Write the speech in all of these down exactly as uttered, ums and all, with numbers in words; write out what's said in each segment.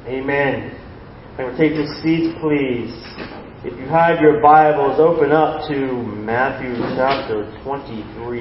Amen. And we'll take your seats, please. If you have your Bibles, open up to Matthew chapter twenty-three.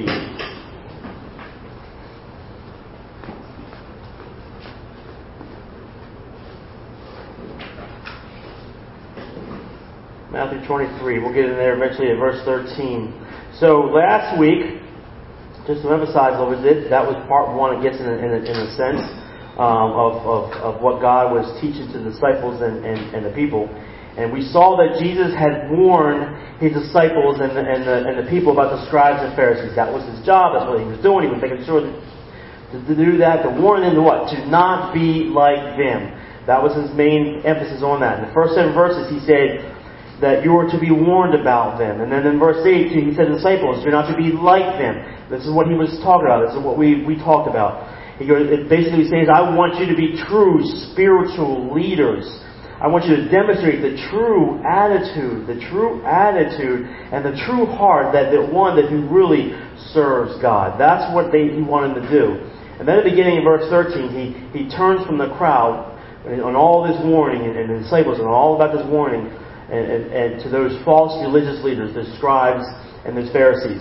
Matthew twenty-three. We'll get in there eventually at verse thirteen. So last week, just to emphasize a little bit, that was part one, I guess, in a, in a, in a sense. Um, of, of, of what God was teaching to the disciples and, and, and the people. And we saw that Jesus had warned his disciples and the, and, the, and the people about the scribes and Pharisees. That was his job. That's what he was doing. He was making sure that, to, to do that, to warn them to what? To not be like them. That was his main emphasis on that. In the first seven verses, he said that you are to be warned about them. And then in verse eight, he said to the disciples, you're not to be like them. This is what he was talking about. This is what we, we talked about. He goes, it basically says, I want you to be true spiritual leaders. I want you to demonstrate the true attitude, the true attitude, and the true heart that the one that who really serves God. That's what they, he wanted to do. And then at the beginning of verse thirteen, he, he turns from the crowd on all this warning, and, and the disciples, and all about this warning, and, and, and to those false religious leaders, the scribes and the Pharisees.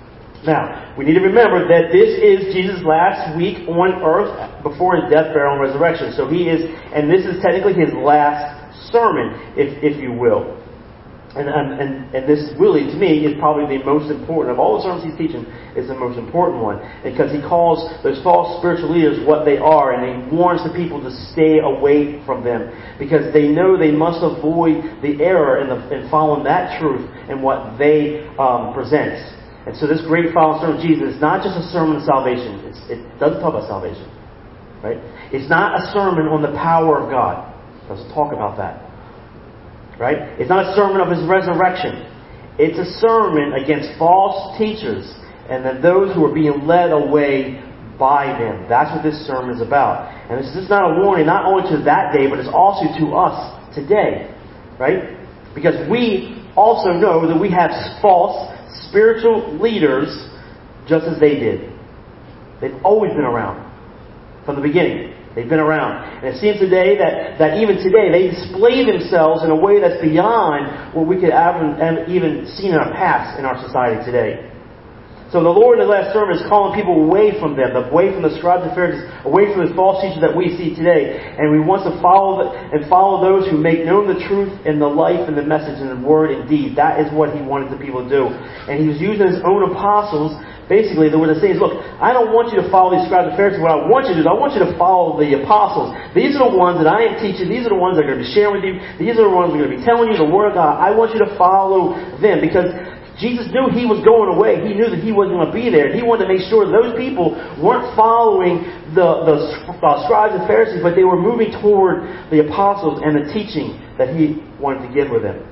Now, we need to remember that this is Jesus' last week on earth before his death, burial, and resurrection. So he is, and this is technically his last sermon, if if you will. And, and and this really, to me, is probably the most important. Of all the sermons he's teaching, it's the most important one. Because he calls those false spiritual leaders what they are, and he warns the people to stay away from them. Because they know they must avoid the error in, the, in following that truth and what they um, present. And so this great final sermon of Jesus is not just a sermon of salvation. It's, it doesn't talk about salvation. Right? It's not a sermon on the power of God. It doesn't talk about that. Right? It's not a sermon of his resurrection. It's a sermon against false teachers and then those who are being led away by them. That's what this sermon is about. And this is not a warning not only to that day, but it's also to us today. Right? Because we also know that we have false spiritual leaders just as they did. They've always been around. From the beginning. They've been around. And it seems today that, that even today they display themselves in a way that's beyond what we could have even seen in our past in our society today. So the Lord in the last sermon is calling people away from them, away from the scribes and Pharisees, away from the false teachers that we see today. And we want to follow the, and follow those who make known the truth and the life and the message and the word and deed. That is what he wanted the people to do. And he was using his own apostles. Basically, the word to say is, look, I don't want you to follow these scribes and Pharisees. What I want you to do is I want you to follow the apostles. These are the ones that I am teaching. These are the ones that are going to be sharing with you. These are the ones that are going to be telling you the word of God. I want you to follow them because Jesus knew he was going away. He knew that he wasn't going to be there. He wanted to make sure that those people weren't following the, the uh, scribes and Pharisees, but they were moving toward the apostles and the teaching that he wanted to give with them.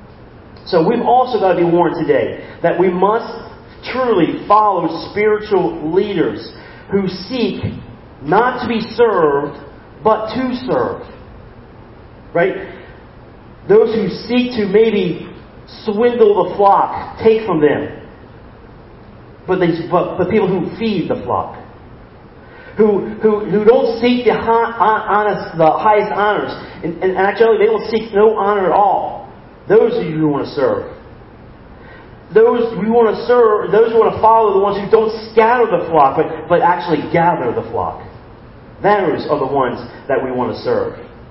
So we've also got to be warned today that we must truly follow spiritual leaders who seek not to be served, but to serve. Right? Those who seek to maybe swindle the flock, take from them. But they, but, but people who feed the flock, who who who don't seek the honest, the highest honors, and, and actually they don't seek no honor at all. Those are you who want to serve. Those we want to serve. Those who want to follow the ones who don't scatter the flock, but but actually gather the flock. Those are the ones that we want to serve.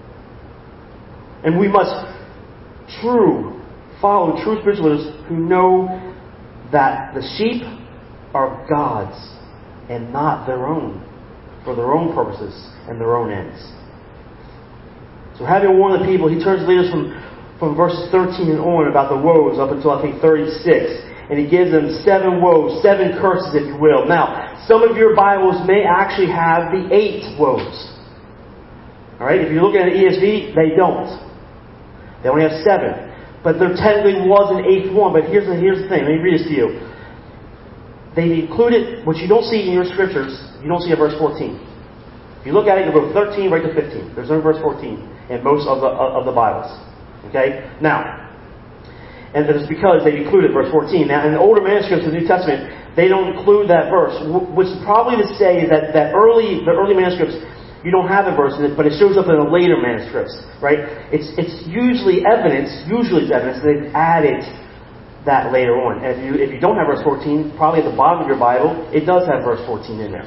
And we must true. Follow true spiritual leaders who know that the sheep are God's and not their own, for their own purposes and their own ends. So having warned the people, he turns leaders from, from verses thirteen and on about the woes up until I think thirty-six. And he gives them seven woes, seven curses if you will. Now, some of your Bibles may actually have the eight woes. Alright, if you're looking at the E S V, they don't. They only have seven. But there technically was an eighth one. But here's the, here's the thing. Let me read this to you. They included, what you don't see in your scriptures, you don't see a verse fourteen. If you look at it, you'll go thirteen right to fifteen. There's no verse fourteen in most of the of the Bibles. Okay? Now, and it's because they included verse fourteen. Now, in the older manuscripts of the New Testament, they don't include that verse, which is probably to say that, that early the early manuscripts you don't have a verse in it, but it shows up in the later manuscripts, right? It's it's usually evidence, usually it's evidence that they've added that later on. And if you if you don't have verse fourteen, probably at the bottom of your Bible, it does have verse fourteen in there.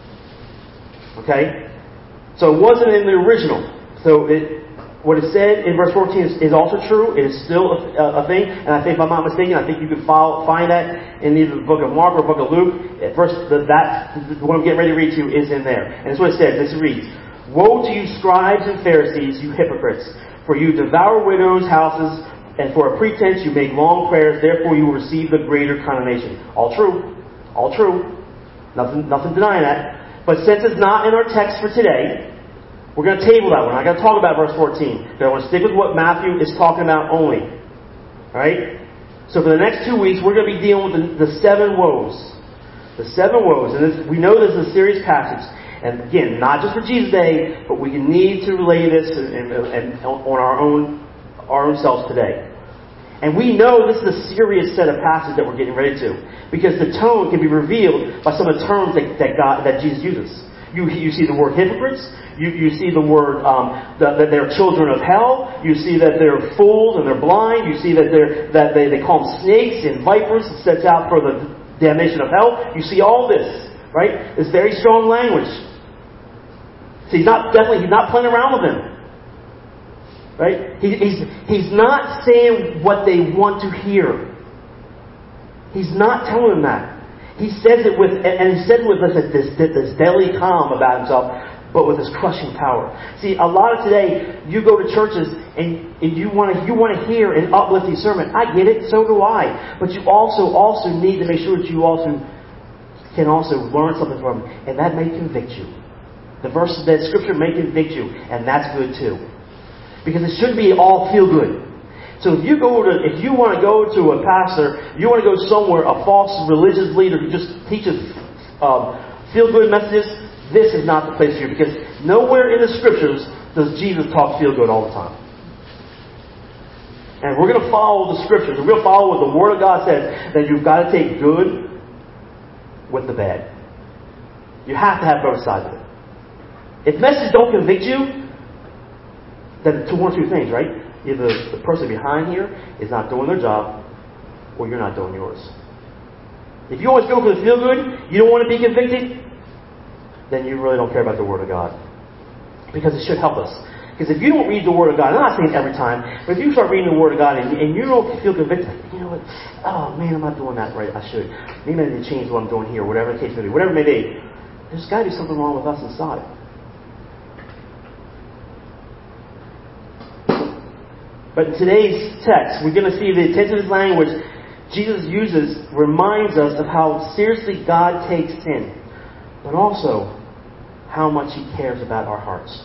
Okay? So it wasn't in the original. So it what it said in verse fourteen is, is also true. It is still a, a thing. And I think, if I'm not mistaken, I think you can follow, find that in either the book of Mark or the book of Luke. Verse, the, that, what I'm getting ready to read to you is in there. And that's what it says. This reads, "Woe to you, scribes and Pharisees, you hypocrites! For you devour widows' houses, and for a pretense you make long prayers. Therefore you will receive the greater condemnation." All true. All true. Nothing, nothing denying that. But since it's not in our text for today, we're going to table that one. I'm not going to talk about verse fourteen. I want to stick with what Matthew is talking about only. Alright? So for the next two weeks, we're going to be dealing with the, the seven woes. The seven woes. And this, we know this is a serious passage. And again, not just for Jesus' day, but we need to relay this and, and, and on our own, our own selves today. And we know this is a serious set of passages that we're getting ready to. Because the tone can be revealed by some of the terms that, that, God, that Jesus uses. You, you see the word hypocrites. You, you see the word um, that, that they're children of hell. You see that they're fools and they're blind. You see that they're that they, they call them snakes and vipers and sets out for the damnation of hell. You see all this, right? It's very strong language. So he's not definitely he's not playing around with them, right? He, he's he's not saying what they want to hear. He's not telling them that. He says it with, and he says it with this, this, this deadly calm about himself, but with his crushing power. See, a lot of today, you go to churches and, and you want to you want to hear an uplifting sermon. I get it, so do I. But you also also need to make sure that you also can also learn something from it, and that may convict you. The verse, that scripture may convict you, and that's good too, because it shouldn't be all feel good. So if you go to, if you want to go to a pastor, you want to go somewhere, a false religious leader who just teaches um, feel-good messages, this is not the place for you. Because nowhere in the scriptures does Jesus talk feel-good all the time. And we're going to follow the scriptures. We're going to follow what the Word of God says, that you've got to take good with the bad. You have to have both sides of it. If messages don't convict you, then two one or two things, right? Either the person behind here is not doing their job, or you're not doing yours. If you always go for the feel good, you don't want to be convicted, then you really don't care about the Word of God. Because it should help us. Because if you don't read the Word of God, I'm not saying it every time, but if you start reading the Word of God and, and you don't feel convicted, you know what, oh man, I'm not doing that right, I should. Maybe I need to change what I'm doing here, whatever the case may be, whatever it may be. There's got to be something wrong with us inside. But in today's text, we're going to see the intensive language Jesus uses reminds us of how seriously God takes sin, but also how much He cares about our hearts.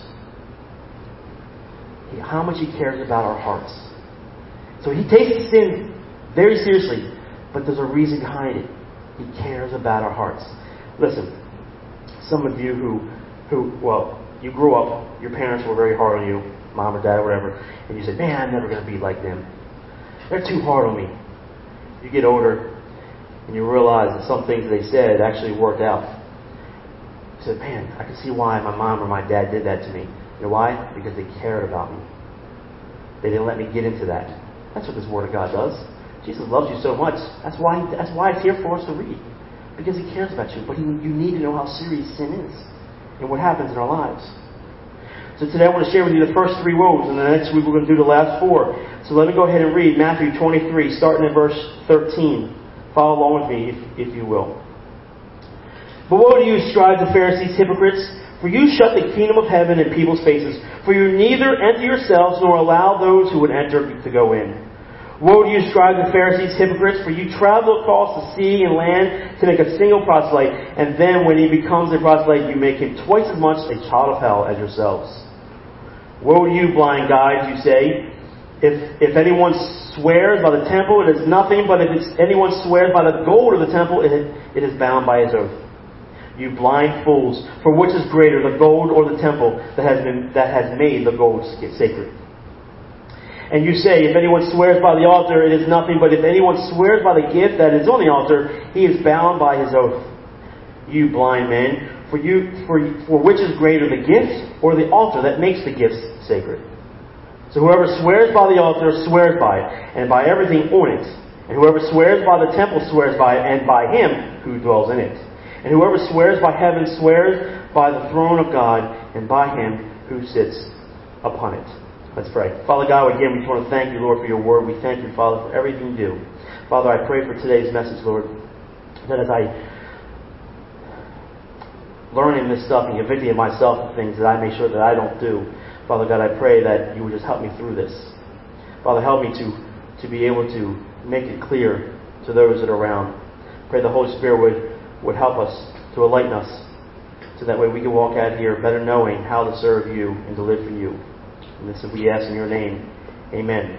How much He cares about our hearts. So He takes sin very seriously, but there's a reason behind it. He cares about our hearts. Listen, some of you who, who well, you grew up, your parents were very hard on you, mom or dad or whatever, and you said, man, I'm never going to be like them. They're too hard on me. You get older, and you realize that some things they said actually worked out. You said, man, I can see why my mom or my dad did that to me. You know why? Because they cared about me. They didn't let me get into that. That's what this Word of God does. Jesus loves you so much. That's why, that's why it's here for us to read. Because He cares about you. But he, you need to know how serious sin is and what happens in our lives. So today I want to share with you the first three woes, and the next week we're going to do the last four. So let me go ahead and read Matthew twenty-three, starting at verse thirteen. Follow along with me, if, if you will. But woe to you, scribes and Pharisees, hypocrites, for you shut the kingdom of heaven in people's faces, for you neither enter yourselves nor allow those who would enter to go in. Woe to you, scribes and Pharisees, hypocrites, for you travel across the sea and land to make a single proselyte, and then when he becomes a proselyte, you make him twice as much a child of hell as yourselves. Woe to you, blind guides, you say, if if anyone swears by the temple, it is nothing, but if it's, anyone swears by the gold of the temple, it, it is bound by his oath. You blind fools, for which is greater, the gold or the temple that has been that has made the gold sacred? And you say, if anyone swears by the altar, it is nothing, but if anyone swears by the gift that is on the altar, he is bound by his oath. You blind men, For you, for, for which is greater, the gift or the altar that makes the gifts sacred? So whoever swears by the altar swears by it, and by everything on it. And whoever swears by the temple swears by it, and by him who dwells in it. And whoever swears by heaven swears by the throne of God, and by him who sits upon it. Let's pray. Father God, again, we just want to thank you, Lord, for your word. We thank you, Father, for everything you do. Father, I pray for today's message, Lord, that as I learn in this stuff and convicting myself of things that I make sure that I don't do, Father God, I pray that you would just help me through this. Father, help me to, to be able to make it clear to those that are around. Pray the Holy Spirit would, would help us to enlighten us, so that way we can walk out here better knowing how to serve you and to live for you. And this we ask in your name. Amen.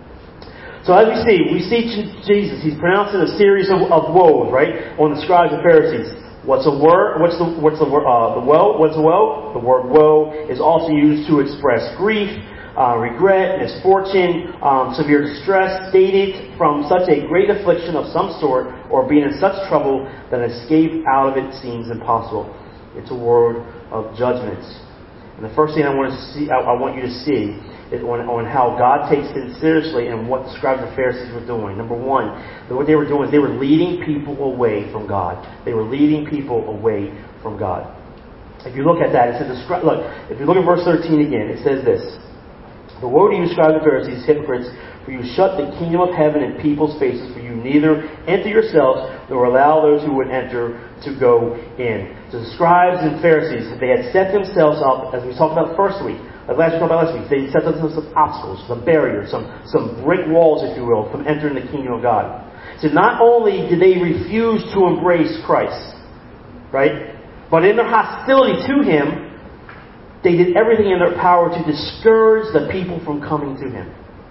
So as we see, we see Jesus. He's pronouncing a series of, of woes, right, on the scribes and Pharisees. What's a word? What's the what's the uh, the woe? What's a woe? The word woe is also used to express grief, uh, regret, misfortune, um, severe distress, stated from such a great affliction of some sort, or being in such trouble that an escape out of it seems impossible. It's a word of judgment. And the first thing I want to see, I, I want you to see, is on, on how God takes it seriously and what the scribes and Pharisees were doing. Number one, what they were doing is they were leading people away from God. They were leading people away from God. If you look at that, it says, look, if you look at verse thirteen again, it says this: "But woe to you, scribes and Pharisees, hypocrites, for you shut the kingdom of heaven in people's faces, for you neither enter yourselves, nor allow those who would enter to go in." So the scribes and Pharisees, they had set themselves up, as we talked about first week, like last we talked about last week, they set themselves some obstacles, some barriers, some, some brick walls, if you will, from entering the kingdom of God. So not only did they refuse to embrace Christ, right, but in their hostility to Him, they did everything in their power to discourage the people from coming to Him.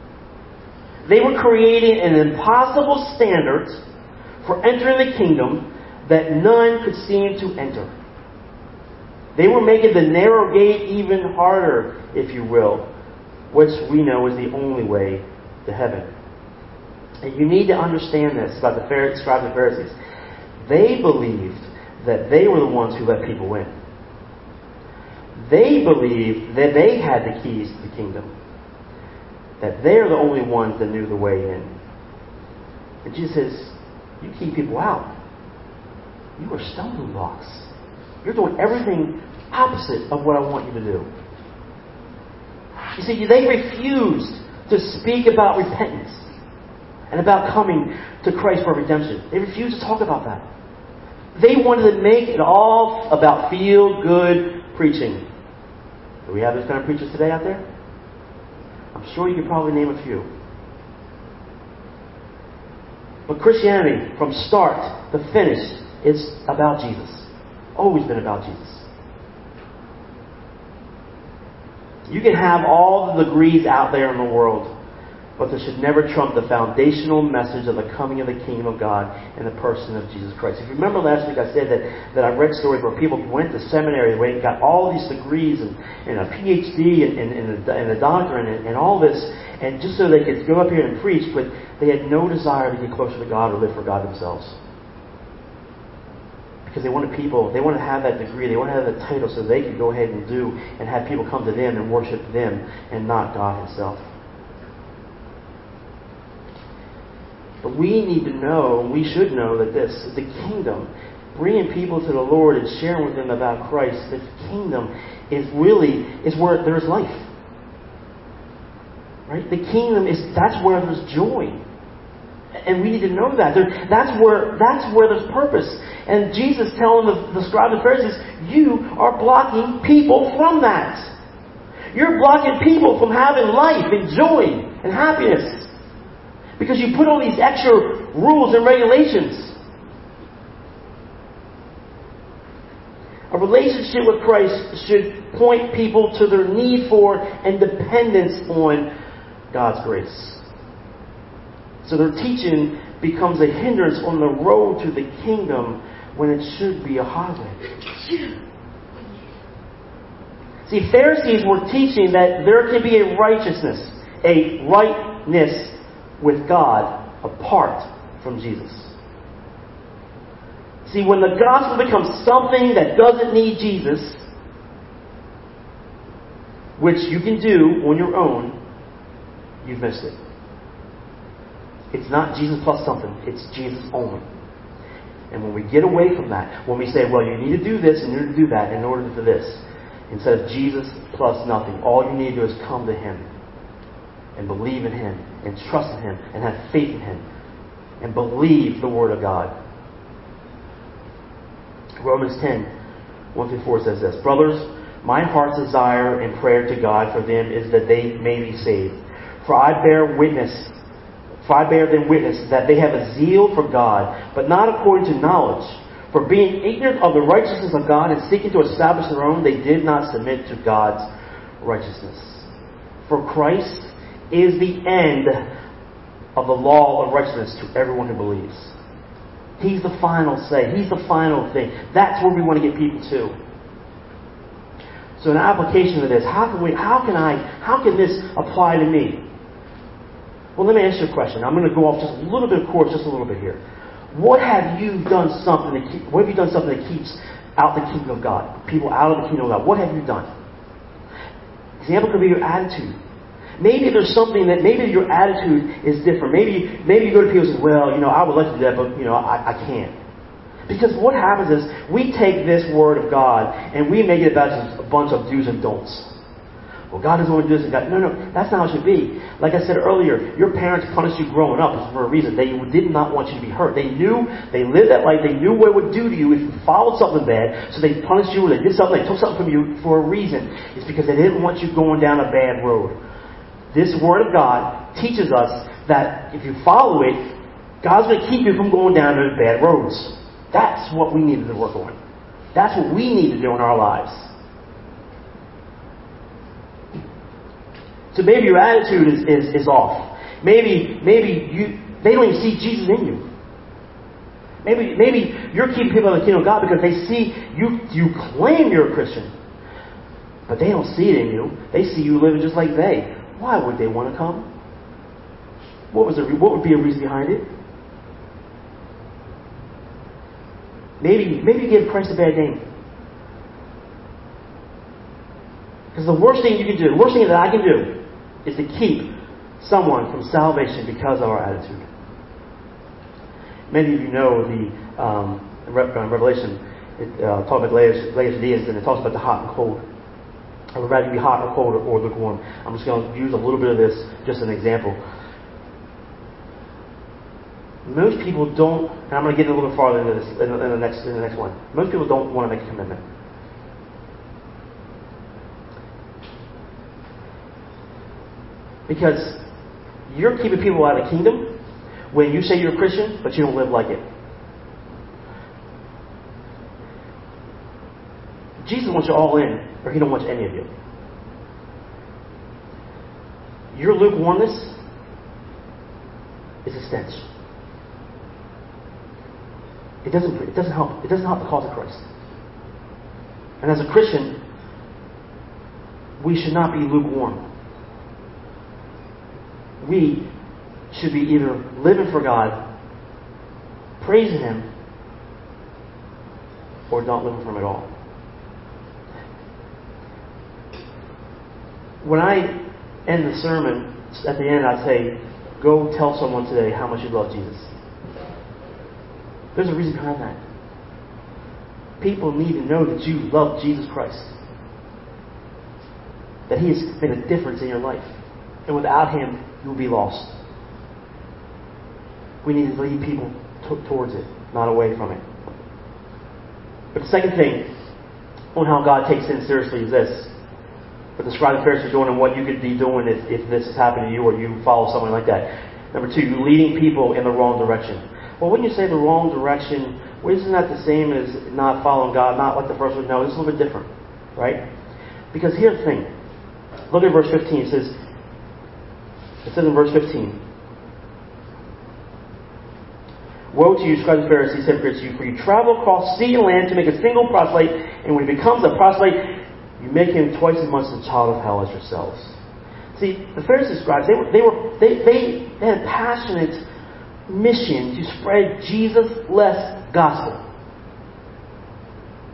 They were creating an impossible standard for entering the kingdom that none could seem to enter. They were making the narrow gate even harder, if you will, which we know is the only way to heaven. And you need to understand this about the scribes and Pharisees. They believed that they were the ones who let people in. They believed that they had the keys to the kingdom, that they're the only ones that knew the way in. And Jesus says, you keep people out. You are stumbling blocks. You're doing everything opposite of what I want you to do. You see, they refused to speak about repentance and about coming to Christ for redemption. They refused to talk about that. They wanted to make it all about feel-good preaching. Do we have those kind of preachers today out there? I'm sure you could probably name a few. But Christianity, from start to finish, is about Jesus. Always been about Jesus. You can have all the degrees out there in the world, but they should never trump the foundational message of the coming of the kingdom of God in the person of Jesus Christ. If you remember last week I said that, that I read stories where people went to seminary, where they got all these degrees and, and a P H D and, and, and, a, and a doctorate and, and all this, and just so they could go up here and preach, but they had no desire to get closer to God or live for God themselves. Because they wanted people, they wanted to have that degree, they wanted to have that title so they could go ahead and do and have people come to them and worship them and not God Himself. But we need to know, we should know that this, the kingdom, bringing people to the Lord and sharing with them about Christ, the kingdom is really, is where there's life. Right? The kingdom is, that's where there's joy. And we need to know that. There, that's where that's where there's purpose. And Jesus telling the, the scribes and Pharisees, you are blocking people from that. You're blocking people from having life and joy and happiness. Because you put all these extra rules and regulations. A relationship with Christ should point people to their need for and dependence on God's grace. So their teaching becomes a hindrance on the road to the kingdom when it should be a highway. See, Pharisees were teaching that there can be a righteousness, a rightness with God apart from Jesus. See, when the gospel becomes something that doesn't need Jesus, which you can do on your own, you've missed it. It's not Jesus plus something. It's Jesus only. And when we get away from that, when we say, well, you need to do this and you need to do that in order for this, instead of Jesus plus nothing, all you need to do is come to Him and believe in Him and trust in Him and have faith in Him and believe the Word of God. Romans ten, one through four says this, Brothers, my heart's desire and prayer to God for them is that they may be saved. For I bear witness, for I bear them witness that they have a zeal for God, but not according to knowledge. For being ignorant of the righteousness of God and seeking to establish their own, they did not submit to God's righteousness. For Christ is the end of the law of righteousness to everyone who believes. He's the final say. He's the final thing. That's where we want to get people to. So an application of this, how can we, how can I, how can this apply to me? Well, let me ask you a question. I'm going to go off just a little bit of course, just a little bit here. What have you done something to keep, what have you done something that keeps out the kingdom of God? People out of the kingdom of God. What have you done? Example could be your attitude. Maybe there's something that, maybe your attitude is different. Maybe maybe you go to people and say, well, you know, I would like to do that, but, you know, I, I can't. Because what happens is, we take this Word of God, and we make it about just a bunch of do's and don'ts. Well, God doesn't want to do this and God... No, no, that's not how it should be. Like I said earlier, your parents punished you growing up for a reason. They did not want you to be hurt. They knew, they lived that life, they knew what it would do to you if you followed something bad, so they punished you, or they did something, they took something from you for a reason. It's because they didn't want you going down a bad road. This Word of God teaches us that if you follow it, God's going to keep you from going down those bad roads. That's what we needed to work on. That's what we need to do in our lives. So maybe your attitude is, is, is off. Maybe maybe you they don't even see Jesus in you. Maybe maybe you're keeping people in the kingdom of God because they see you you claim you're a Christian. But they don't see it in you. They see you living just like they. Why would they want to come? What was the, what would be a reason behind it? Maybe maybe you give Christ a bad name. Because the worst thing you can do, the worst thing that I can do, is to keep someone from salvation because of our attitude. Many of you know the um, Revelation, it uh, talks about Laodiceans, and it talks about the hot and cold. I would rather be hot or cold or, or lukewarm. I'm just going to use a little bit of this, just an example. Most people don't, and I'm going to get a little bit farther into this in the, in the next in the next one. Most people don't want to make a commitment. Because you're keeping people out of the kingdom when you say you're a Christian, but you don't live like it. Jesus wants you all in, or He don't want any of you. Your lukewarmness is a stench. It doesn't. It doesn't help. It doesn't help the cause of Christ. And as a Christian, we should not be lukewarm. We should be either living for God, praising Him, or not living for Him at all. When I end the sermon, at the end I'd say, go tell someone today how much you love Jesus. There's a reason behind that. People need to know that you love Jesus Christ. That He has made a difference in your life. And without Him, you will be lost. We need to lead people t- towards it, not away from it. But the second thing on how God takes sin seriously is this. What the scribes and Pharisees are doing and what you could be doing if, if this has happened to you or you follow someone like that. Number two, leading people in the wrong direction. Well, when you say the wrong direction, well, isn't that the same as not following God, not like the first one? No, it's a little bit different, right? Because here's the thing. Look at verse fifteen. It says, it says in verse fifteen, woe to you, scribes and Pharisees, hypocrites, you, for you travel across sea and land to make a single proselyte, and when he becomes a proselyte, you make him twice as much a child of hell as yourselves. See, the Pharisees, scribes, they were they were they they, they had a passionate mission to spread Jesus-less gospel.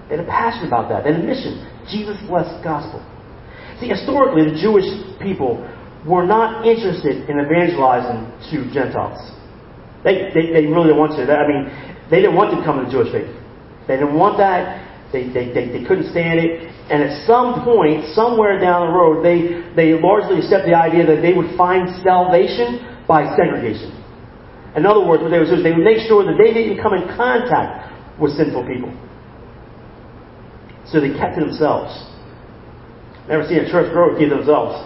They had a passion about that. They had a mission. Jesus-blessed gospel. See, historically, the Jewish people were not interested in evangelizing to Gentiles. They, they, they really didn't want to. I mean, they didn't want to come to the Jewish faith. They didn't want that. They, they, they, they couldn't stand it. And at some point, somewhere down the road, they, they largely accept the idea that they would find salvation by segregation. In other words, what they would do is they would make sure that they didn't come in contact with sinful people. So they kept to themselves. Never seen a church grow to keep themselves.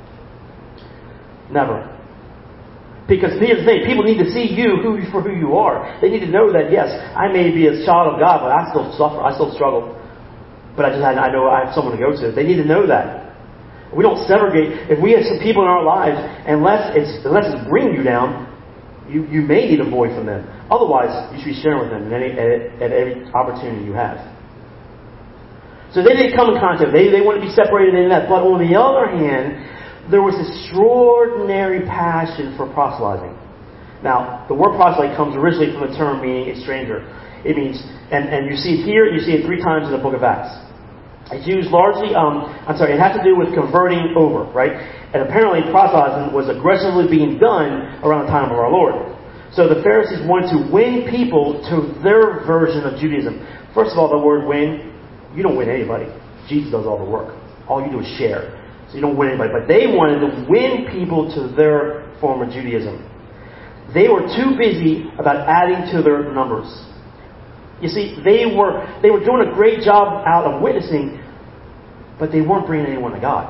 Never. Because here's the thing, people need to see you who, for who you are. They need to know that, yes, I may be a child of God, but I still suffer, I still struggle. But I just I know I have someone to go to. They need to know that. We don't segregate. If we have some people in our lives, unless it's unless it's bringing you down, you, you may need a void from them. Otherwise, you should be sharing with them at, any, at, at every opportunity you have. So they didn't come in contact. They, they want to be separated in that. But on the other hand, there was extraordinary passion for proselytizing. Now, the word proselyte comes originally from the term meaning a stranger. It means, and, and you see it here, you see it three times in the book of Acts. It's used largely, um, I'm sorry, it has to do with converting over, right? And apparently proselytizing was aggressively being done around the time of our Lord. So the Pharisees wanted to win people to their version of Judaism. First of all, the word win, you don't win anybody. Jesus does all the work. All you do is share. So you don't win anybody. But they wanted to win people to their form of Judaism. They were too busy about adding to their numbers. You see, they were they were doing a great job out of witnessing, but they weren't bringing anyone to God.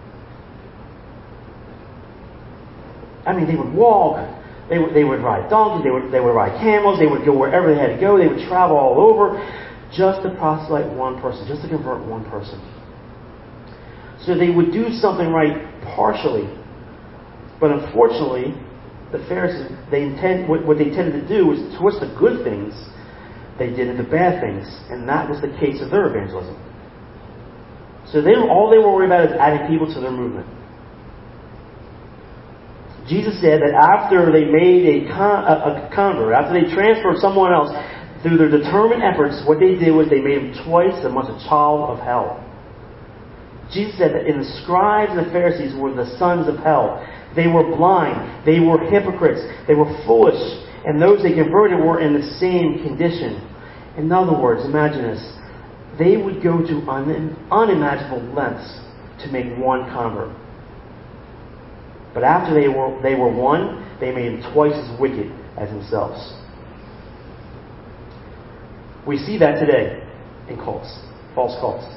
I mean, they would walk, they would they would ride donkeys, they would they would ride camels, they would go wherever they had to go, they would travel all over, just to proselyte one person, just to convert one person. So they would do something right partially, but unfortunately, the Pharisees, they intend what, what they tended to do was twist the good things they did into bad things, and that was the case of their evangelism. So they all they were worried about is adding people to their movement. Jesus said that after they made a, con, a, a convert, after they transferred someone else through their determined efforts, what they did was they made him twice as much a child of hell. Jesus said that in the scribes and the Pharisees were the sons of hell. They were blind. They were hypocrites. They were foolish. And those they converted were in the same condition. In other words, imagine this. They would go to un- unimaginable lengths to make one convert. But after they were they were one, they made him twice as wicked as themselves. We see that today in cults, false cults.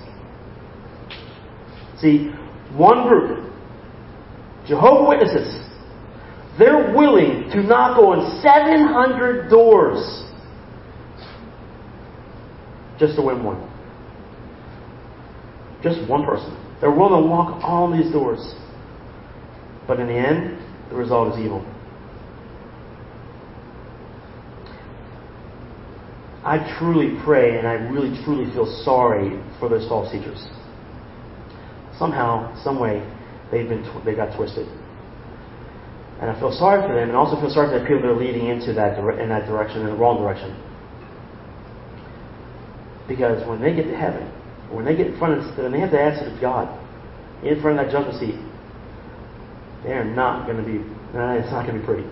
See, one group, Jehovah's Witnesses, they're willing to knock on seven hundred doors just to win one. Just one person. They're willing to walk on these doors. But in the end, the result is evil. I truly pray and I really truly feel sorry for those false teachers. Somehow, some way, they've been tw- they got twisted. And I feel sorry for them, and also feel sorry for the people that are leading into that dire- in that direction, in the wrong direction. Because when they get to heaven, when they get in front of, when they have to answer to God, in front of that judgment seat, they are not going to be. It's not going to be pretty.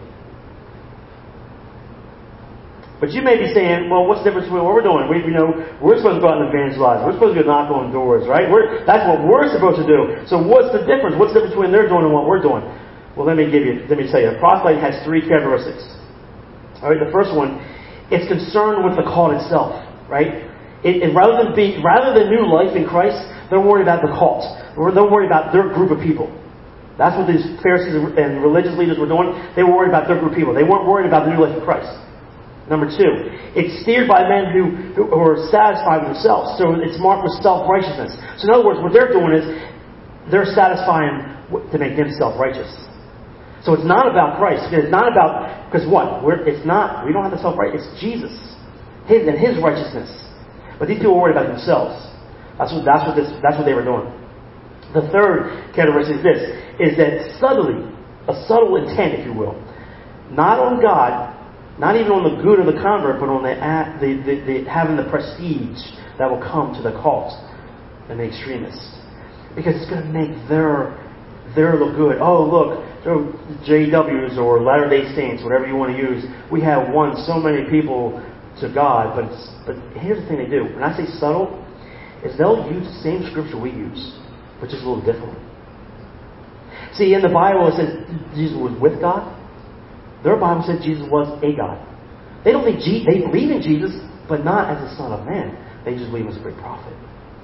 But you may be saying, well, what's the difference between what we're doing? We, you know, we're supposed to go out and evangelize. We're supposed to go knock on doors, right? We're, that's what we're supposed to do. So what's the difference? What's the difference between they're doing and what we're doing? Well, let me give you, let me tell you. A proselyte has three characteristics. All right, the first one, it's concerned with the call itself, right? It, it, rather than be, rather than new life in Christ, they're worried about the cult. They're worried about their group of people. That's what these Pharisees and religious leaders were doing. They were worried about their group of people. They weren't worried about the new life in Christ. Number two, it's steered by men who, who are satisfied with themselves. So it's marked with self-righteousness. So in other words, what they're doing is they're satisfying to make them self-righteous. So it's not about Christ. It's not about, because what? We're, it's not, we don't have the self-right. It's Jesus. His and His righteousness. But these people are worried about themselves. That's what, that's what, this, that's what they were doing. The third characteristic is this, is that subtly, a subtle intent, if you will, not on God, Not even on the good of the convert, but on the, the, the, the having the prestige that will come to the cult and the extremists. Because it's going to make their, their look good. Oh, look, J Ws or Latter-day Saints, whatever you want to use, we have won so many people to God. But, it's, but here's the thing they do. When I say subtle, is they'll use the same scripture we use, but just a little differently. See, in the Bible it says Jesus was with God. Their Bible said Jesus was a God. They don't think Je- they believe in Jesus, but not as the Son of Man. They just believe him as a great prophet.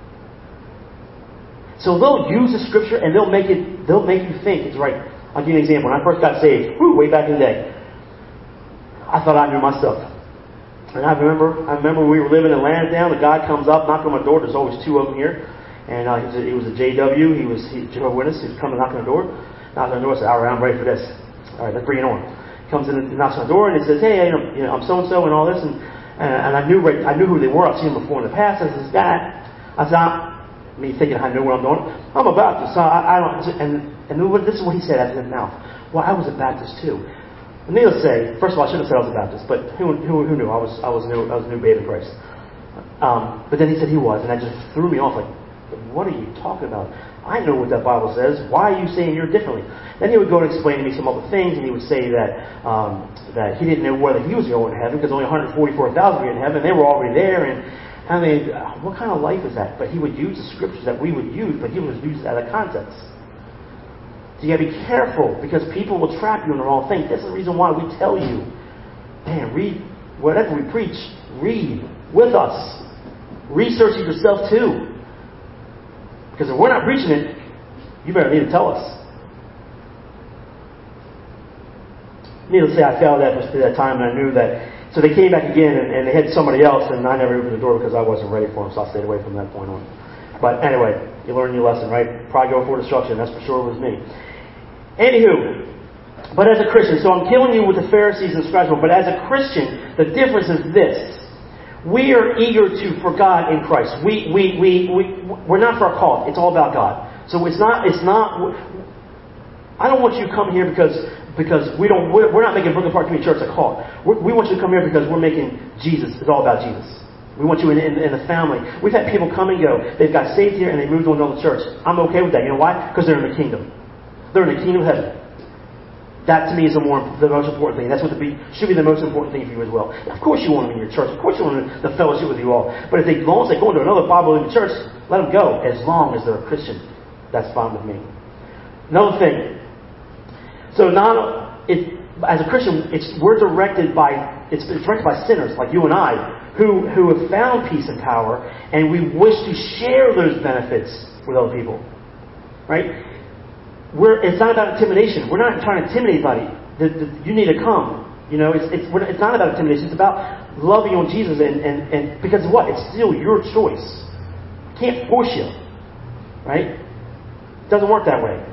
So they'll use the scripture and they'll make it. They'll make you think it's right. I'll give you an example. When I first got saved, whew, way back in the day, I thought I knew my stuff. And I remember, I remember we were living in Lansdowne. The guy comes up, knocking on my door. There's always two of them here. And uh, he, was a, he was a J W. He was he, Jehovah's Witness. He was coming knocking on the door. Knocking on the door. I said, all right, I'm ready for this. All right, let's bring it on. Comes in and knocks on the door and he says, hey, you know, you know I'm so and so and all this, and and, and I knew right, I knew who they were. I've seen them before in the past. I said, this guy. I said, I'm, me thinking I knew what I'm doing. I'm a Baptist. So I, I don't. And and this is what he said out of his mouth. Well, I was a Baptist too. And needless to say, first of all, I should have said I was a Baptist, but who who, who knew? I was I was new I was a new babe in Christ. Um, but then he said he was, and that just threw me off. Like, what are you talking about? I know what that Bible says. Why are you saying you're differently? Then he would go and explain to me some other things, and he would say that um, that he didn't know whether he was going to heaven because only one hundred forty-four thousand were in heaven. They were already there, and I mean, what kind of life is that? But he would use the scriptures that we would use, but he would use it out of context. So you got to be careful because people will trap you in the wrong thing. That's the reason why we tell you, man, read whatever we preach. Read with us. Research it yourself too. Because if we're not preaching it, you better need to tell us. Needless to say, I failed at that time, and I knew that. So they came back again, and, and they had somebody else, and I never opened the door because I wasn't ready for them, so I stayed away from that point on. But anyway, you learn your lesson, right? Pride go before destruction. That's for sure was me. Anywho, but as a Christian, so I'm killing you with the Pharisees and scribes, but as a Christian, the difference is this. We are eager to for God in Christ. We we we we we're not for our cause. It's all about God. So it's not it's not. I don't want you to come here because because we don't we're, we're not making Brooklyn Park Community Church a cult. We're, we want you to come here because we're making Jesus. It's all about Jesus. We want you in, in, in the family. We've had people come and go. They've got saved here and they moved on to another church. I'm okay with that. You know why? Because they're in the kingdom. They're in the kingdom of heaven. That to me is the more the most important thing. That's what the be, should be the most important thing for you as well. Of course you want them in your church. Of course you want them in the fellowship with you all. But if they, as long as they go into another Bible-believing church, let them go. As long as they're a Christian, that's fine with me. Another thing. So now, it, as a Christian, it's we're directed by it's, it's directed by sinners like you and I, who who have found peace and power, and we wish to share those benefits with other people. Right? We're, it's not about intimidation. We're not trying to intimidate anybody. The, the, you need to come. You know, it's it's, it's not about intimidation. It's about loving on Jesus, and, and, and because what? It's still your choice. Can't force you, right? It doesn't work that way.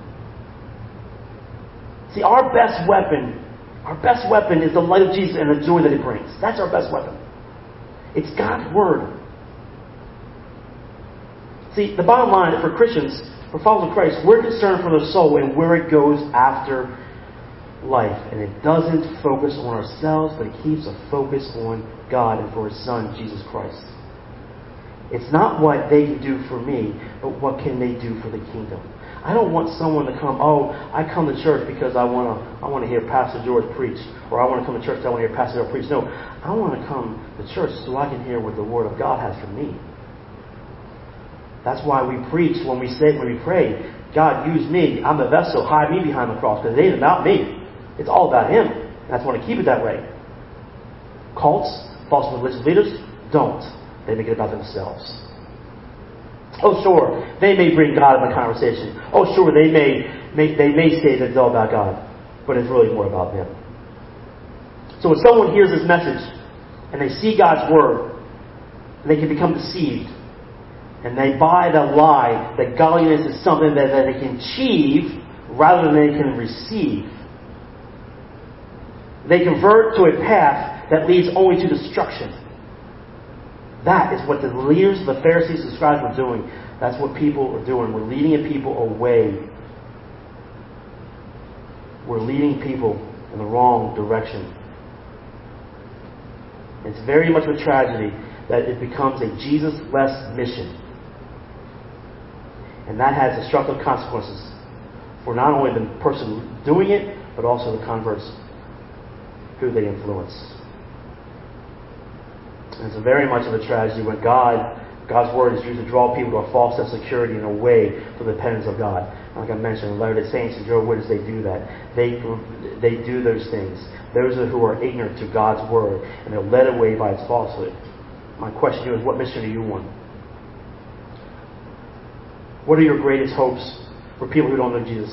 See, our best weapon, our best weapon is the light of Jesus and the joy that it brings. That's our best weapon. It's God's Word. See, the bottom line for Christians, for followers of Christ, we're concerned for the soul and where it goes after life. And it doesn't focus on ourselves, but it keeps a focus on God and for His Son, Jesus Christ. It's not what they can do for me, but what can they do for the kingdom. I don't want someone to come, oh, I come to church because I want to I want to hear Pastor George preach. Or I want to come to church because I want to hear Pastor George preach. No, I want to come to church so I can hear what the Word of God has for me. That's why we preach when we say, when we pray, God, use me. I'm the vessel. Hide me behind the cross. Because it ain't about me. It's all about Him. And I just want to keep it that way. Cults, false religious leaders, don't. They make it about themselves. Oh, sure, they may bring God in the conversation. Oh, sure, they may, may they may say that it's all about God. But it's really more about them. So when someone hears this message and they see God's Word, and they can become deceived, and they buy the lie that godliness is something that, that they can achieve rather than they can receive. They convert to a path that leads only to destruction. That is what the leaders, the Pharisees, and scribes were doing. That's what people are doing. We're leading people away. We're leading people in the wrong direction. It's very much of a tragedy that it becomes a Jesus-less mission. And that has destructive consequences for not only the person doing it, but also the converts who they influence. And it's very much of a tragedy when God, God's Word is used to draw people to a false sense of security and away from the dependence of God. Like I mentioned, the Latter-day Saints and Jehovah's Witnesses, they do that. They, they do those things. Those who are ignorant to God's Word, and they're led away by its falsehood. My question to you is, what mission do you want? What are your greatest hopes for people who don't know Jesus?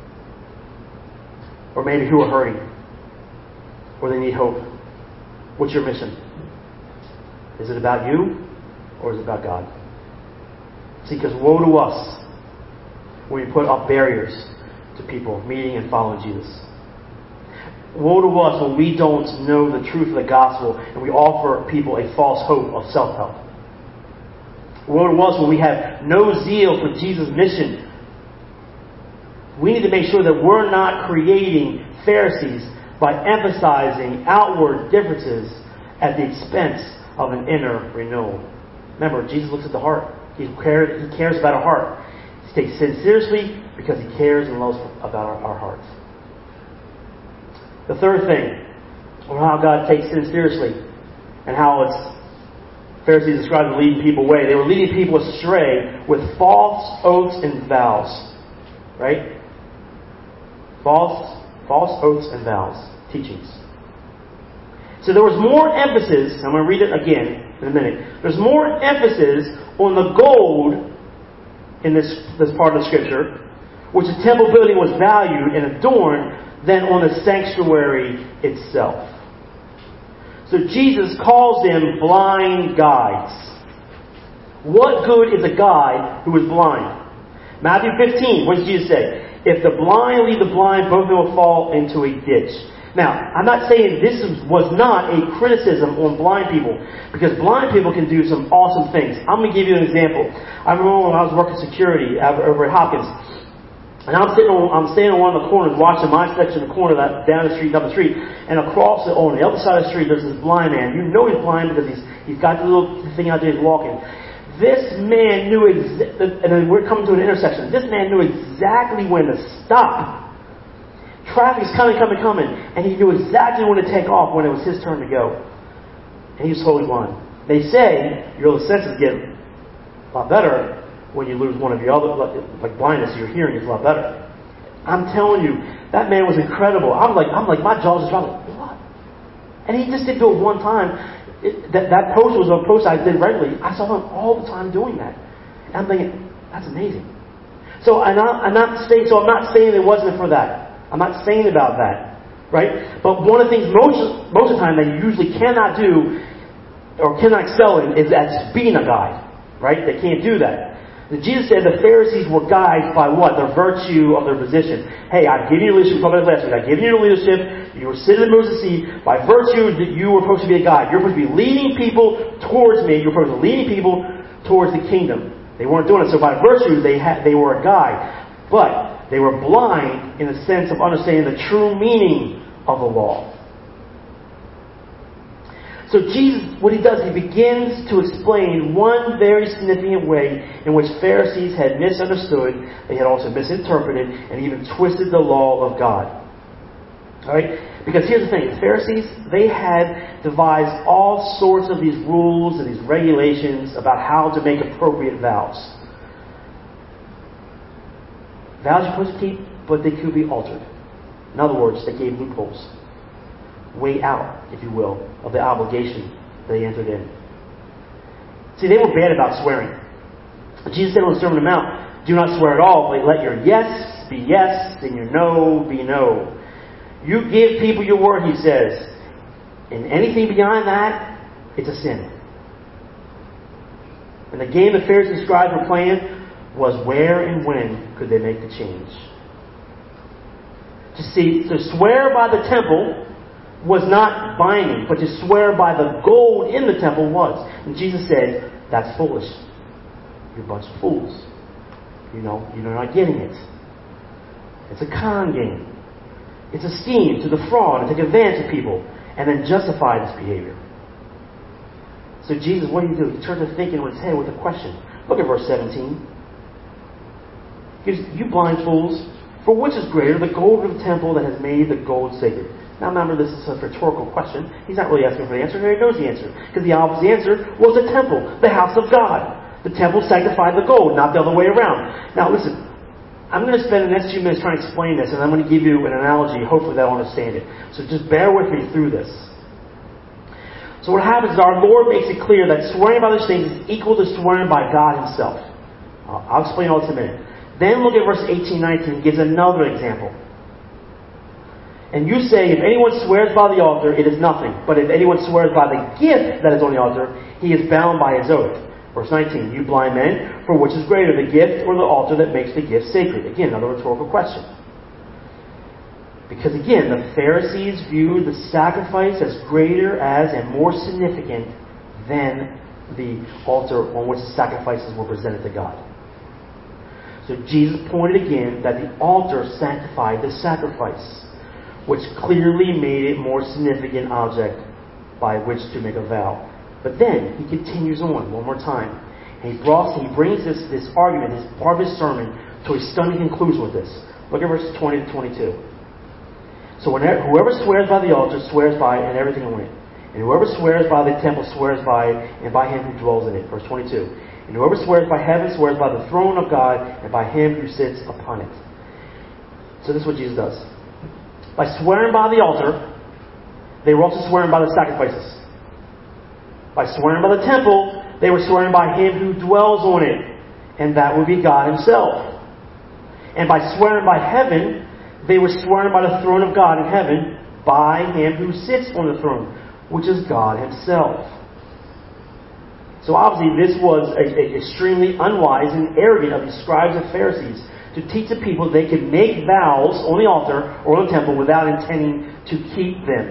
Or maybe who are hurting, or they need hope. What's your mission? Is it about you, or is it about God? See, because woe to us when we put up barriers to people meeting and following Jesus. Woe to us when we don't know the truth of the gospel and we offer people a false hope of self-help. Woe to us when we have no zeal for Jesus' mission. We need to make sure that we're not creating Pharisees by emphasizing outward differences at the expense of an inner renewal. Remember, Jesus looks at the heart. He cares, he cares about our heart. He takes sin seriously because he cares and loves about our, our hearts. The third thing, or how God takes sin seriously, and how it's Pharisees described as leading people away. They were leading people astray with false oaths and vows. Right? False, false oaths and vows. Teachings. So there was more emphasis, I'm going to read it again in a minute. There's more emphasis on the gold in this, this part of the Scripture, which the temple building was valued and adorned, than on the sanctuary itself. So Jesus calls them blind guides. What good is a guide who is blind? Matthew fifteen, what does Jesus say? If the blind lead the blind, both of them will fall into a ditch. Now, I'm not saying this was not a criticism on blind people, because blind people can do some awesome things. I'm going to give you an example. I remember when I was working security over at Hopkins, and I'm sitting on, I'm standing on one of the corners watching my section of the corner that, down the street, up the street, and across the, on the other side of the street there's this blind man. You know he's blind because he's he's got the little thing out there, he's walking. This man knew, exa- and then we're coming to an intersection. This man knew exactly when to stop. Traffic's coming, coming, coming, and he knew exactly when to take off when it was his turn to go. And he was totally blind. They say your senses get a lot better when you lose one of your other, like, like blindness, your hearing is a lot better. I'm telling you, that man was incredible. I'm like, I'm like, my jaws just dropped. Like, what? And he just didn't do it one time. It, that, that post was a post I did regularly. I saw him all the time doing that. And I'm thinking, that's amazing. So I'm not, I'm not saying, so I'm not saying it wasn't for that. I'm not saying about that, right? But one of the things most most of the time that you usually cannot do or cannot excel in is as being a guide, right? They can't do that. Jesus said the Pharisees were guided by what? The virtue of their position. Hey, I've given you leadership. We talked about this last week. I've given you leadership. You were sitting in the Moses seat. By virtue, that you were supposed to be a guide. You're supposed to be leading people towards me. You're supposed to be leading people towards the kingdom. They weren't doing it. So by virtue, they had they were a guide. But they were blind in the sense of understanding the true meaning of the law. So Jesus, what he does, he begins to explain one very significant way in which Pharisees had misunderstood, they had also misinterpreted, and even twisted the law of God. Alright? Because here's the thing, the Pharisees, they had devised all sorts of these rules and these regulations about how to make appropriate vows. Vows you're supposed to keep, but they could be altered. In other words, they gave loopholes. Way out, if you will, of the obligation they entered in. See, they were bad about swearing. Jesus said on the Sermon on the Mount, do not swear at all, but let your yes be yes, and your no be no. You give people your word, he says, and anything beyond that, it's a sin. And the game the Pharisees and scribes were playing was where and when could they make the change. To see, to swear by the temple was not binding, but to swear by the gold in the temple was. And Jesus said, that's foolish. You're a bunch of fools. You know, you're not getting it. It's a con game. It's a scheme to defraud and take advantage of people and then justify this behavior. So Jesus, what do you do? He turns to thinking in his head with a question. Look at verse seventeen. He gives, you blind fools, for which is greater, the gold of the temple that has made the gold sacred? Now remember, this is a rhetorical question. He's not really asking for the answer. He already knows the answer. Because the obvious answer was the temple, the house of God. The temple sanctified the gold, not the other way around. Now listen, I'm going to spend the next few minutes trying to explain this, and I'm going to give you an analogy. Hopefully they'll understand it. So just bear with me through this. So what happens is our Lord makes it clear that swearing by these things is equal to swearing by God Himself. I'll explain all this in a minute. Then look at verse eighteen, nineteen. Gives another example. And you say, if anyone swears by the altar, it is nothing. But if anyone swears by the gift that is on the altar, he is bound by his oath. Verse nineteen. You blind men, for which is greater, the gift or the altar that makes the gift sacred? Again, another rhetorical question. Because again, the Pharisees viewed the sacrifice as greater as and more significant than the altar on which the sacrifices were presented to God. So Jesus pointed again that the altar sanctified the sacrifice, which clearly made it more significant object by which to make a vow. But then he continues on one more time. And he, brought, he brings this, this argument, this part of his sermon, to a stunning conclusion with this. Look at verses twenty to twenty-two. So whenever, whoever swears by the altar swears by it and everything in it. And whoever swears by the temple swears by it and by him who dwells in it. Verse twenty-two. And whoever swears by heaven swears by the throne of God and by him who sits upon it. So this is what Jesus does. By swearing by the altar, they were also swearing by the sacrifices. By swearing by the temple, they were swearing by him who dwells on it. And that would be God Himself. And by swearing by heaven, they were swearing by the throne of God in heaven, by Him who sits on the throne, which is God Himself. So obviously this was a, a extremely unwise and arrogant of the scribes and Pharisees to teach the people they could make vows on the altar or on the temple without intending to keep them.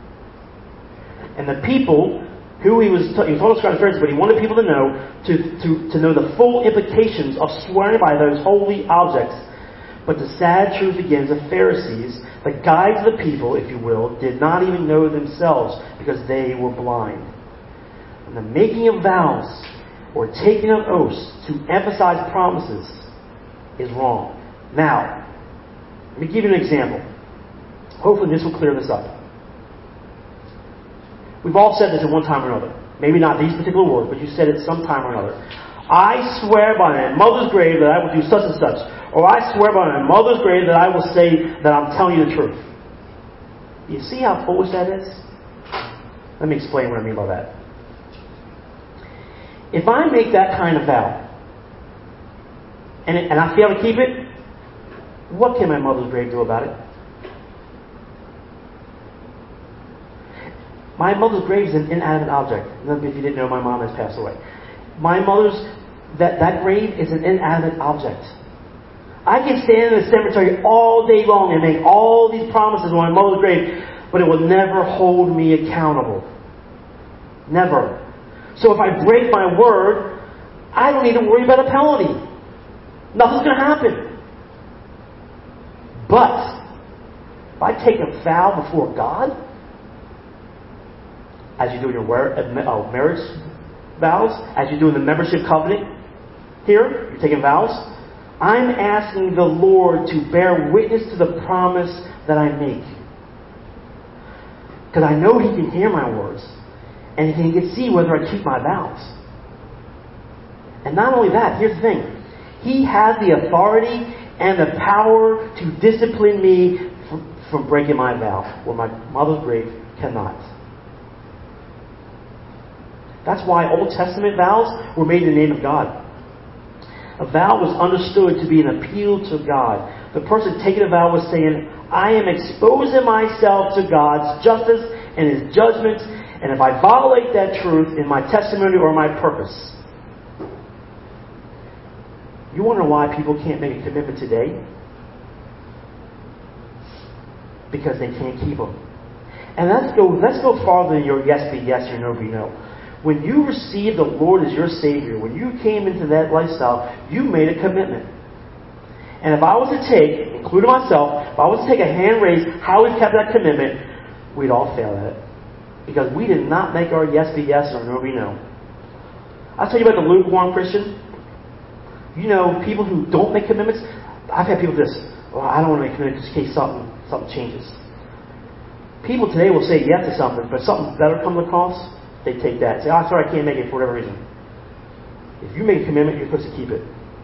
And the people who he was, he was told to scribes and Pharisees, but he wanted people to know to, to, to know the full implications of swearing by those holy objects. But the sad truth again is the Pharisees, the guides of the people, if you will, did not even know themselves because they were blind. And the making of vows or taking of oaths to emphasize promises is wrong. Now, let me give you an example. Hopefully this will clear this up. We've all said this at one time or another. Maybe not these particular words, but you said it some time or another. I swear by my mother's grave that I will do such and such. Or I swear by my mother's grave that I will say that I'm telling you the truth. You see how foolish that is? Let me explain what I mean by that. If I make that kind of vow, and, it, and I fail to keep it, what can my mother's grave do about it? My mother's grave is an inanimate object. If you didn't know, my mom has passed away. My mother's, that, that grave is an inanimate object. I can stand in the cemetery all day long and make all these promises on my mother's grave, but it will never hold me accountable. Never. So if I break my word, I don't need to worry about a penalty. Nothing's going to happen. But if I take a vow before God, as you do in your marriage vows, as you do in the membership covenant here, you're taking vows, I'm asking the Lord to bear witness to the promise that I make. Because I know He can hear my words. And He can see whether I keep my vows. And not only that, here's the thing. He has the authority and the power to discipline me from, from breaking my vow, where my mother's grave cannot. That's why Old Testament vows were made in the name of God. A vow was understood to be an appeal to God. The person taking a vow was saying, I am exposing myself to God's justice and His judgment, and if I violate that truth in my testimony or my purpose. You wonder why people can't make a commitment today? Because they can't keep them. And let's go, let's go farther than your yes be yes, your no be no. When you received the Lord as your Savior, when you came into that lifestyle, you made a commitment. And if I was to take, including myself, if I was to take a hand raise how we've kept that commitment, we'd all fail at it. Because we did not make our yes be yes or no be no. I'll tell you about the lukewarm Christian. You know, people who don't make commitments. I've had people do this. Well, I don't want to make commitments in case something, something changes. People today will say yes to something, but something better comes across, they take that. Say, oh, sorry, I can't make it for whatever reason. If you make a commitment, you're supposed to keep it.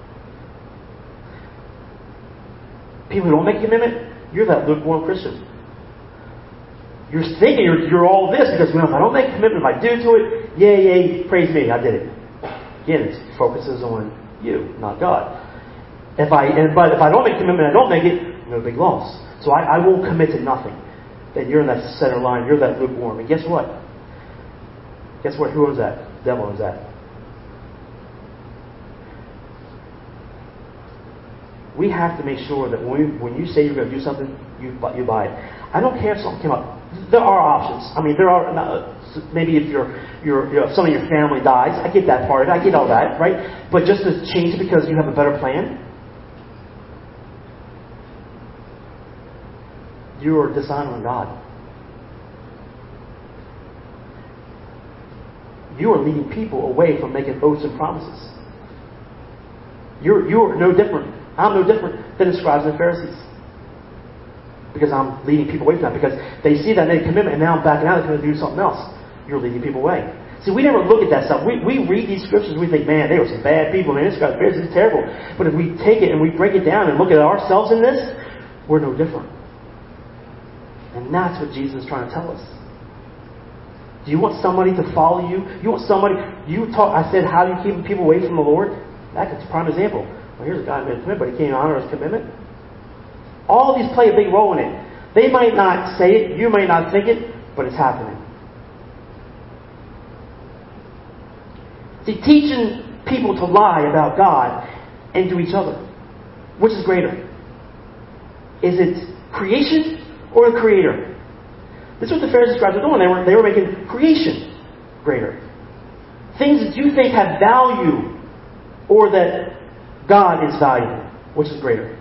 People who don't make a commitment, you're that lukewarm Christian. You're thinking you're, you're all this because, well, if I don't make a commitment, if I do to it, yay, yay, praise me, I did it. Again, it focuses on you, not God. If I, and, but if I don't make a commitment, I don't make it, no big loss. So I, I won't commit to nothing. Then you're in that center line, you're that lukewarm. And guess what? Guess what? Who owns that? The devil owns that. We have to make sure that when, we, when you say you're going to do something, you, you buy it. I don't care if something came up. There are options. I mean, there are uh, maybe if you're, you're, you know, if some of your family dies, I get that part. I get all that, right? But just to change it because you have a better plan, you are dishonoring God. You are leading people away from making oaths and promises. You're you're no different. I'm no different than the scribes and the Pharisees. Because I'm leading people away from that. Because they see that I made a commitment and now I'm backing out, they're going to do something else. You're leading people away. See, we never look at that stuff. We we read these scriptures and we think, man, they were some bad people. Man, this guy's Pharisees is terrible. But if we take it and we break it down and look at ourselves in this, we're no different. And that's what Jesus is trying to tell us. Do you want somebody to follow you? You want somebody... You talk. I said, how do you keep people away from the Lord? That's a prime example. Well, here's a guy who made a commitment, but he can't honor his commitment. All of these play a big role in it. They might not say it, you may not think it, but it's happening. See, teaching people to lie about God and to each other, which is greater? Is it creation or the Creator? This is what the Pharisees and scribes were doing. They were, they were making creation greater. Things that you think have value or that God is valuable. Which is greater?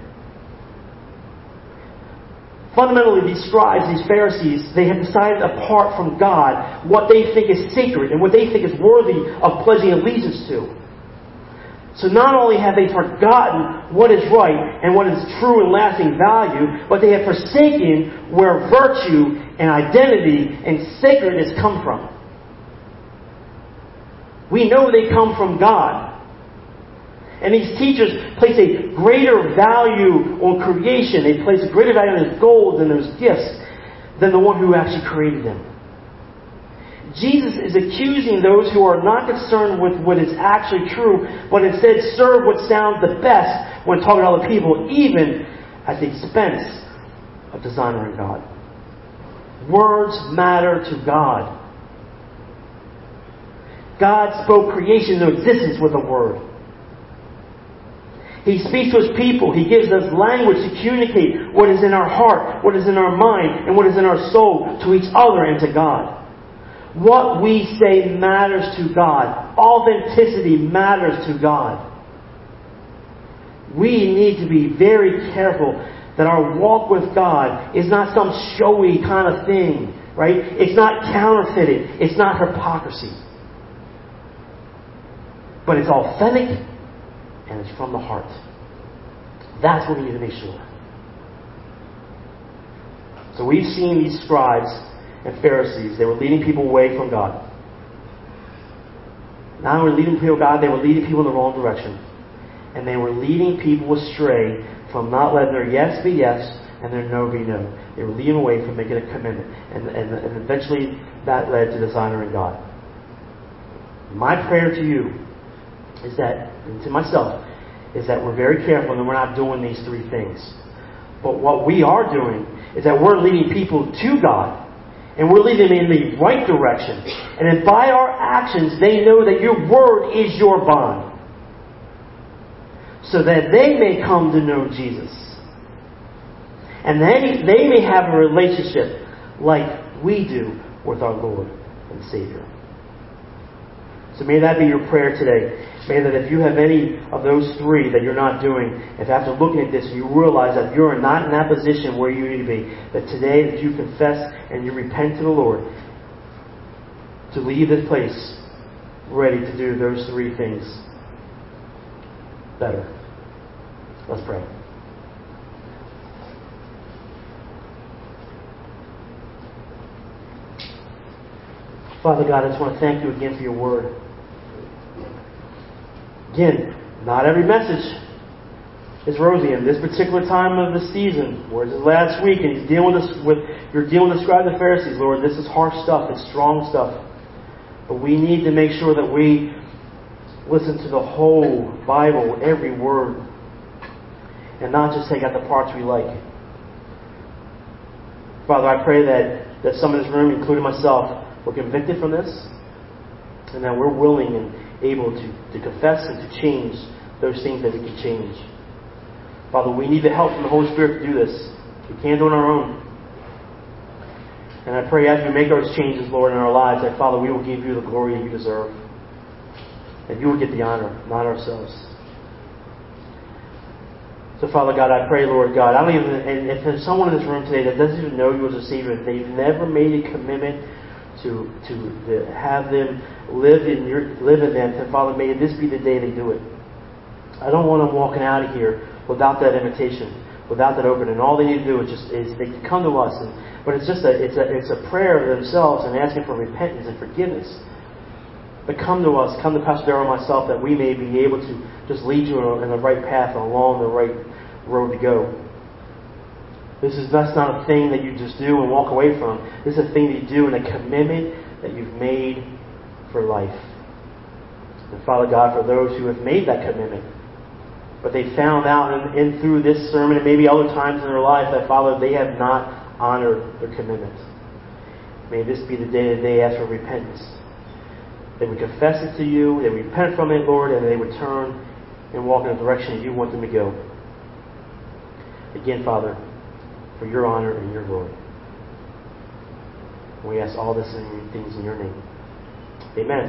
Fundamentally, these scribes, these Pharisees, they have decided apart from God what they think is sacred and what they think is worthy of pledging allegiance to. So not only have they forgotten what is right and what is true and lasting value, but they have forsaken where virtue and identity and sacredness come from. We know they come from God. And these teachers place a greater value on creation. They place a greater value on those gold and those gifts than the one who actually created them. Jesus is accusing those who are not concerned with what is actually true, but instead serve what sounds the best when talking to other people, even at the expense of dishonoring God. Words matter to God. God spoke creation into existence with a word. He speaks to His people. He gives us language to communicate what is in our heart, what is in our mind, and what is in our soul to each other and to God. What we say matters to God. Authenticity matters to God. We need to be very careful that our walk with God is not some showy kind of thing, right? It's not counterfeited. It's not hypocrisy. But it's authentic and it's from the heart. That's what we need to make sure. So we've seen these scribes and Pharisees. They were leading people away from God. Not only leading people to God, they were leading people in the wrong direction. And they were leading people astray from not letting their yes be yes and their no be no. They were leading away from making a commitment. And, and, and eventually that led to dishonoring God. My prayer to you is that, and to myself, is that we're very careful and we're not doing these three things. But what we are doing is that we're leading people to God. And we're leading them in the right direction. And then by our actions, they know that your word is your bond. So that they may come to know Jesus. And they, they may have a relationship like we do with our Lord and Savior. So may that be your prayer today. May that if you have any of those three that you're not doing, if after looking at this you realize that you're not in that position where you need to be, that today that you confess and you repent to the Lord, to leave this place ready to do those three things better. Let's pray. Father God, I just want to thank you again for your word. Again, not every message is rosy. In this particular time of the season, where it's last week, and you're dealing with, this, with you're dealing with the scribes and Pharisees, Lord, this is harsh stuff. It's strong stuff. But we need to make sure that we listen to the whole Bible, every word, and not just take out the parts we like. Father, I pray that, that some in this room, including myself, we're convicted from this, and that we're willing and able to, to confess and to change those things that we can change. Father, we need the help from the Holy Spirit to do this. We can't do it on our own. And I pray as we make those changes, Lord, in our lives, that, Father, we will give you the glory that you deserve. That you will get the honor, not ourselves. So, Father God, I pray, Lord God, I don't even, and if there's someone in this room today that doesn't even know you as a Savior, if they've never made a commitment to to, to have them live in your live in them, then Father, may this be the day they do it. I don't want them walking out of here without that invitation, without that opening. All they need to do is just is they can come to us, and, but it's just a it's a it's a prayer of themselves and asking for repentance and forgiveness. But come to us, come to Pastor Darrell and myself, that we may be able to just lead you in the right path and along the right road to go. This is that's not a thing that you just do and walk away from. This is a thing that you do and a commitment that you've made for life. And Father God, for those who have made that commitment, but they found out in, in through this sermon and maybe other times in their life that, Father, they have not honored their commitment. May this be the day that they ask for repentance. They would confess it to you, they would repent from it, Lord, and they would turn and walk in the direction you want them to go. Again, Father, for your honor and your glory. We ask all this in, things in your name. Amen.